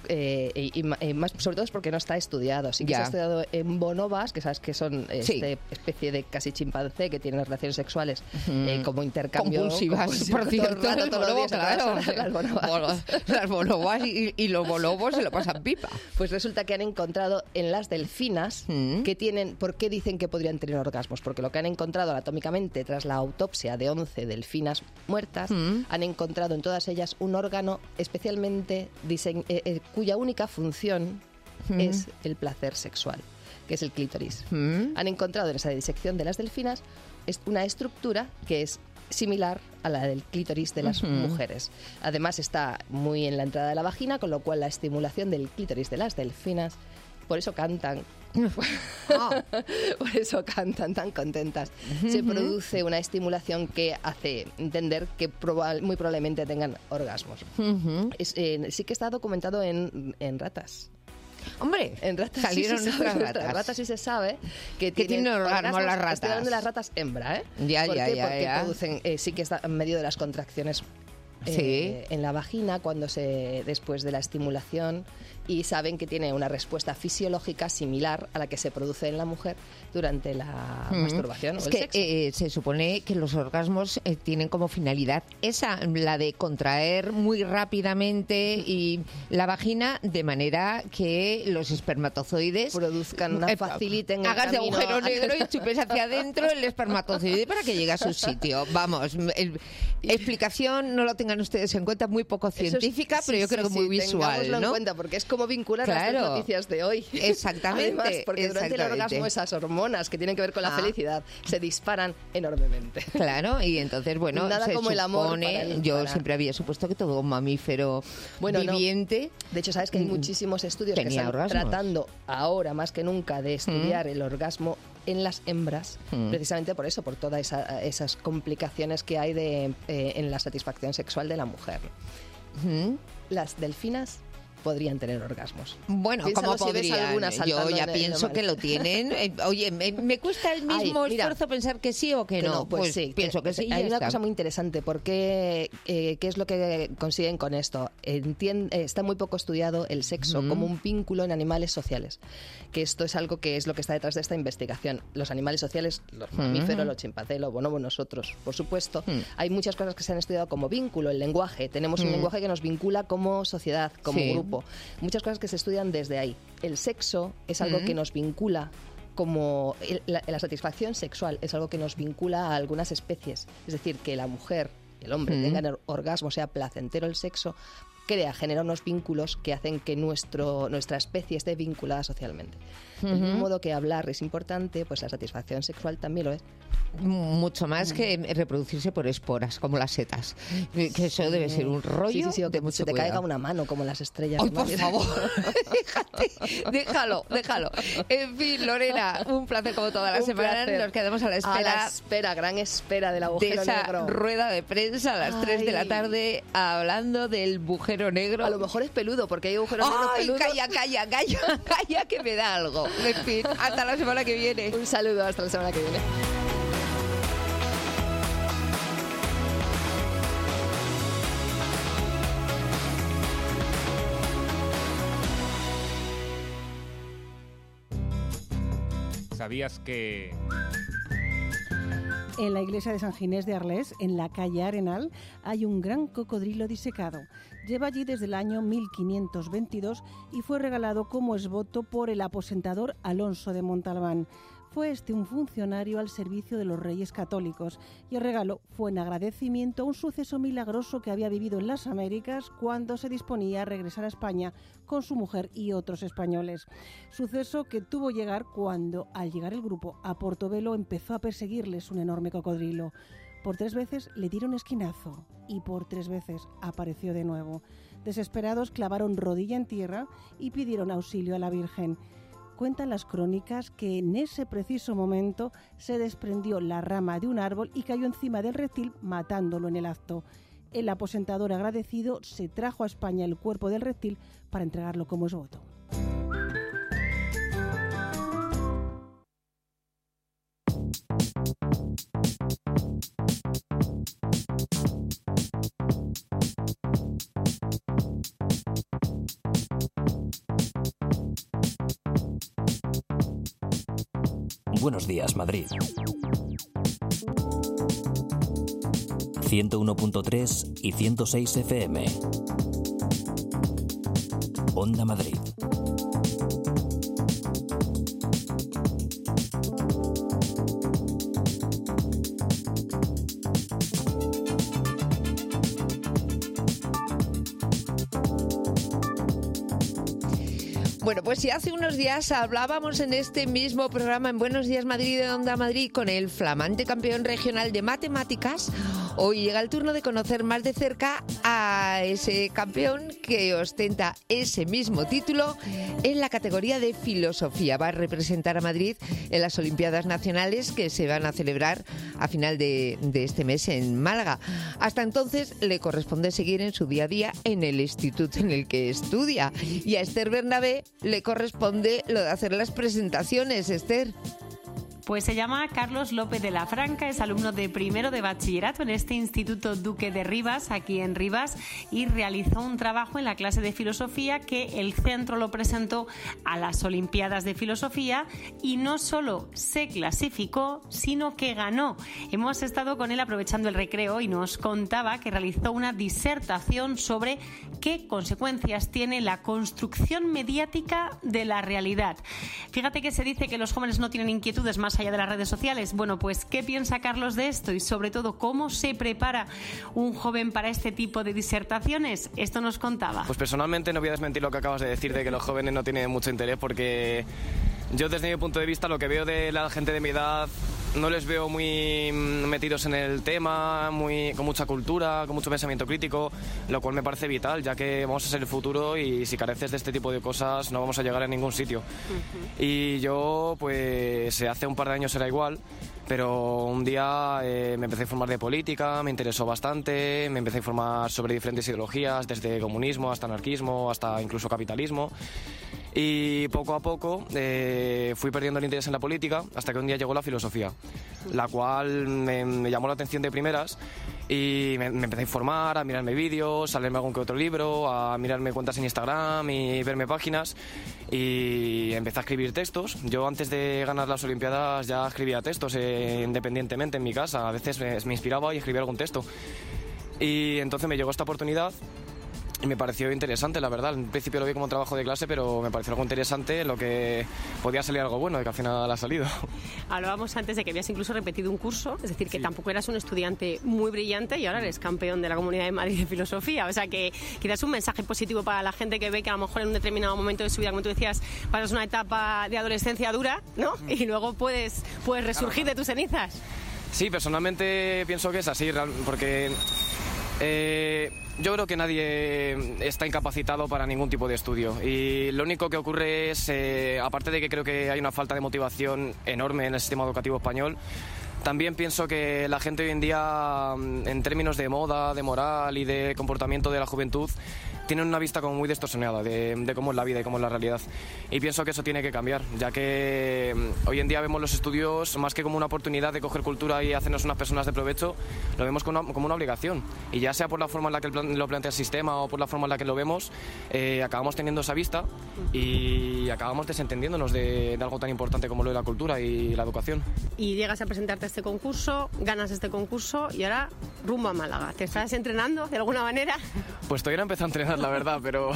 sobre todo es porque no está estudiado. Sí que se ha estudiado en bonobas, que sabes que son especie de casi chimpancé que tienen relaciones sexuales como intercambio compulsivas, por cierto, todo el rato, todos los días, claro. las bonobas. Las bonobas y los bonobos se lo pasan pipa. Pues resulta que han encontrado en las delfinas que tienen, ¿por qué dicen que podrían tener orgasmos? Porque lo que han encontrado anatómicamente tras la autopsia de 11 delfinas muertas, han encontrado en todas ellas un órgano especialmente cuya única función es el placer sexual, que es el clítoris. Han encontrado en esa disección de las delfinas una estructura que es similar a la del clítoris de las mujeres. Además está muy en la entrada de la vagina, con lo cual la estimulación del clítoris de las delfinas, por eso cantan. Por eso cantan tan contentas. Se produce una estimulación que hace entender que muy probablemente tengan orgasmos. Sí que está documentado en ratas. Hombre, en ratas salieron sí nuestras ratas. Nuestras ratas sí se sabe que tienen orgasmo las ratas. Estoy hablando de las ratas hembra, ¿eh? Ya. Porque producen, sí que está en medio de las contracciones en la vagina después de la estimulación, y saben que tiene una respuesta fisiológica similar a la que se produce en la mujer durante la masturbación o el sexo. Se supone que los orgasmos tienen como finalidad la de contraer muy rápidamente y la vagina, de manera que los espermatozoides produzcan faciliten hagas de camino agujero negro y chupes hacia adentro el espermatozoide para que llegue a su sitio. Vamos, explicación no lo tengan ustedes en cuenta, muy poco científica, pero yo creo que muy visual, tengámoslo ¿no? en cuenta, porque es como vincular las tres noticias de hoy. Exactamente. Además, porque durante el orgasmo esas hormonas que tienen que ver con la felicidad se disparan enormemente. Claro, y entonces, bueno, nada como el amor yo siempre había supuesto que todo mamífero viviente. De hecho, sabes que hay muchísimos estudios que están tratando ahora más que nunca de estudiar el orgasmo en las hembras, precisamente por eso, por todas esas complicaciones que hay en la satisfacción sexual de la mujer. Las delfinas podrían tener orgasmos. Bueno, Piénsalo ¿cómo si podrían? Yo ya pienso que lo tienen. Oye, me cuesta el mismo esfuerzo pensar que sí o que no. Pues sí, pienso que sí. Hay una cosa muy interesante, porque ¿qué es lo que consiguen con esto? Está muy poco estudiado el sexo como un vínculo en animales sociales, que esto es algo que es lo que está detrás de esta investigación. Los animales sociales, los mamíferos, los chimpancés, los bonobos, nosotros, por supuesto, hay muchas cosas que se han estudiado como vínculo. El lenguaje, tenemos un lenguaje que nos vincula como sociedad, como grupo. Muchas cosas que se estudian desde ahí. El sexo es algo que nos vincula como la satisfacción sexual es algo que nos vincula a algunas especies. Es decir, que la mujer, el hombre tengan orgasmo, sea placentero el sexo, genera unos vínculos que hacen que nuestra especie esté vinculada socialmente. Del mismo modo que hablar es importante, pues la satisfacción sexual también lo es. Mucho más que reproducirse por esporas, como las setas. Que eso debe ser un rollo o de que mucho se te cuidado. caiga una mano, como las estrellas. ¡Ay, de por mar. favor! Déjalo. En fin, Lorena, un placer como todas las Un semanas. placer. Nos quedamos a la espera. Gran espera del agujero de esa negro. rueda de prensa a las 3 de la tarde hablando del agujero negro. A lo mejor es peludo, porque hay agujeros negros ¡Ay, peludos. calla, que me da algo! En fin, hasta la semana que viene. Un saludo, hasta la semana que viene. ¿Sabías que...? En la iglesia de San Ginés de Arles, en la calle Arenal, hay un gran cocodrilo disecado. Lleva allí desde el año 1522 y fue regalado como esboto por el aposentador Alonso de Montalbán. Fue un funcionario al servicio de los Reyes Católicos y el regalo fue en agradecimiento a un suceso milagroso que había vivido en las Américas cuando se disponía a regresar a España con su mujer y otros españoles. Suceso que tuvo llegar cuando, al llegar el grupo a Portobelo, empezó a perseguirles un enorme cocodrilo. Por 3 veces le dieron esquinazo y por 3 veces apareció de nuevo. Desesperados clavaron rodilla en tierra y pidieron auxilio a la Virgen. Cuentan las crónicas que en ese preciso momento se desprendió la rama de un árbol y cayó encima del reptil, matándolo en el acto. El aposentador agradecido se trajo a España el cuerpo del reptil para entregarlo como esboto. Buenos días, Madrid. 101.3 y 106 FM. Onda Madrid. Bueno, pues si hace unos días hablábamos en este mismo programa en Buenos Días Madrid de Onda Madrid con el flamante campeón regional de matemáticas, hoy llega el turno de conocer más de cerca a ese campeón que ostenta ese mismo título en la categoría de filosofía. Va a representar a Madrid en las Olimpiadas Nacionales que se van a celebrar a final de este mes en Málaga. Hasta entonces le corresponde seguir en su día a día en el instituto en el que estudia. Y a Esther Bernabé le corresponde lo de hacer las presentaciones. Esther. Pues se llama Carlos López de la Franca, es alumno de primero de bachillerato en este Instituto Duque de Rivas, aquí en Rivas, y realizó un trabajo en la clase de filosofía que el centro lo presentó a las Olimpiadas de Filosofía y no solo se clasificó, sino que ganó. Hemos estado con él aprovechando el recreo y nos contaba que realizó una disertación sobre qué consecuencias tiene la construcción mediática de la realidad. Fíjate que se dice que los jóvenes no tienen inquietudes más allá de las redes sociales. Bueno, pues ¿qué piensa Carlos de esto? Y sobre todo, ¿cómo se prepara un joven para este tipo de disertaciones? Esto nos contaba. Pues personalmente no voy a desmentir lo que acabas de decir de que los jóvenes no tienen mucho interés, porque yo desde mi punto de vista lo que veo de la gente de mi edad no les veo muy metidos en el tema, con mucha cultura, con mucho pensamiento crítico, lo cual me parece vital, ya que vamos a ser el futuro y si careces de este tipo de cosas no vamos a llegar a ningún sitio. Y yo, pues hace un par de años era igual, pero un día me empecé a informar de política, me interesó bastante, me empecé a informar sobre diferentes ideologías, desde comunismo hasta anarquismo, hasta incluso capitalismo. Y poco a poco fui perdiendo el interés en la política hasta que un día llegó la filosofía, la cual me llamó la atención de primeras y me empecé a informar, a mirarme vídeos, a leerme algún que otro libro, a mirarme cuentas en Instagram y verme páginas y empecé a escribir textos. Yo antes de ganar las Olimpiadas ya escribía textos independientemente en mi casa, a veces me inspiraba y escribía algún texto. Y entonces me llegó esta oportunidad me pareció interesante, la verdad. En principio lo vi como un trabajo de clase, pero me pareció algo interesante en lo que podía salir algo bueno, y que al final ha salido. Hablábamos antes de que habías incluso repetido un curso, es decir, que tampoco eras un estudiante muy brillante y ahora eres campeón de la Comunidad de Madrid de Filosofía. O sea que quizás un mensaje positivo para la gente que ve que a lo mejor en un determinado momento de su vida, como tú decías, pasas una etapa de adolescencia dura, ¿no? Y luego puedes resurgir de tus cenizas. Sí, personalmente pienso que es así, porque yo creo que nadie está incapacitado para ningún tipo de estudio, y lo único que ocurre es, aparte de que creo que hay una falta de motivación enorme en el sistema educativo español, también pienso que la gente hoy en día, en términos de moda, de moral y de comportamiento de la juventud, tienen una vista como muy distorsionada de cómo es la vida y cómo es la realidad. Y pienso que eso tiene que cambiar, ya que hoy en día vemos los estudios más que como una oportunidad de coger cultura y hacernos unas personas de provecho, lo vemos como una obligación. Y ya sea por la forma en la que lo plantea el sistema o por la forma en la que lo vemos, acabamos teniendo esa vista y acabamos desentendiéndonos de algo tan importante como lo de la cultura y la educación. Y llegas a presentarte a este concurso, ganas este concurso y ahora rumbo a Málaga. ¿Te estás entrenando de alguna manera? Pues todavía no empecé a entrenar, la verdad, pero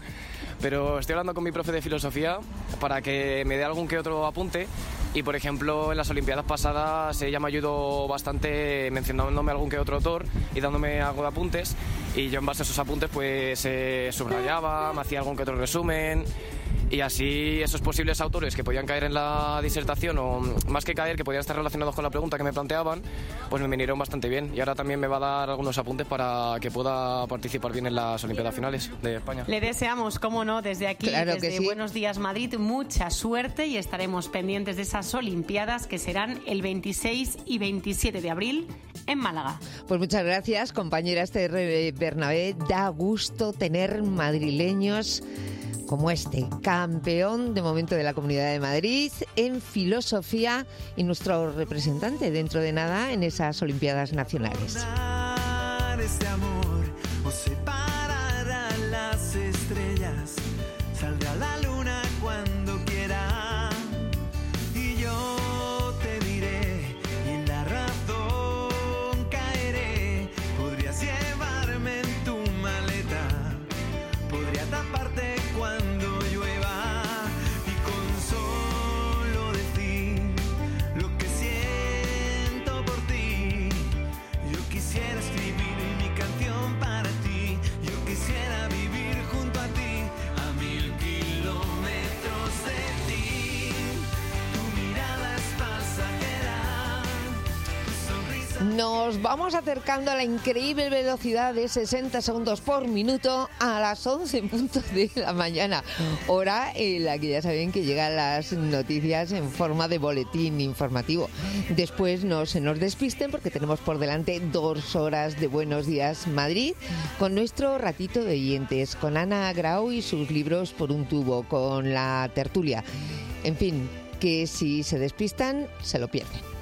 estoy hablando con mi profe de filosofía para que me dé algún que otro apunte. Y, por ejemplo, en las Olimpiadas pasadas ella me ayudó bastante mencionándome algún que otro autor y dándome algo de apuntes, y yo en base a esos apuntes pues subrayaba, me hacía algún que otro resumen, y así esos posibles autores que podían caer en la disertación, o más que caer, que podían estar relacionados con la pregunta que me planteaban, pues me vinieron bastante bien, y ahora también me va a dar algunos apuntes para que pueda participar bien en las Olimpiadas finales de España. Le deseamos, cómo no, desde aquí, Claro desde que sí. Buenos Días Madrid, mucha suerte, y estaremos pendientes de esas Olimpiadas que serán el 26 y 27 de abril en Málaga. Pues muchas gracias, compañera Esther Bernabé. Da gusto tener madrileños como este, campeón de momento de la Comunidad de Madrid en filosofía y nuestro representante dentro de nada en esas Olimpiadas Nacionales. Este amor os separará las estrellas, saldrá la luna cuando quiera, y yo te diré, y en la razón caeré. Podrías llevarme en tu maleta, podría taparte cuando llueva, y con solo decir lo que siento por ti, yo quisiera escribir mi canción para ti, yo quisiera vivir junto a ti, a 1000 kilómetros de ti. Tu mirada es pasajera, tu sonrisa. Nos vamos acercando a la increíble velocidad de 60 segundos por minuto a las 11 en punto de la mañana, hora en la que ya saben que llegan las noticias en forma de boletín informativo. Después no se nos despisten porque tenemos por delante 2 horas de Buenos Días Madrid con nuestro ratito de oyentes, con Ana Grau y sus libros por un tubo, con la tertulia. En fin, que si se despistan se lo pierden.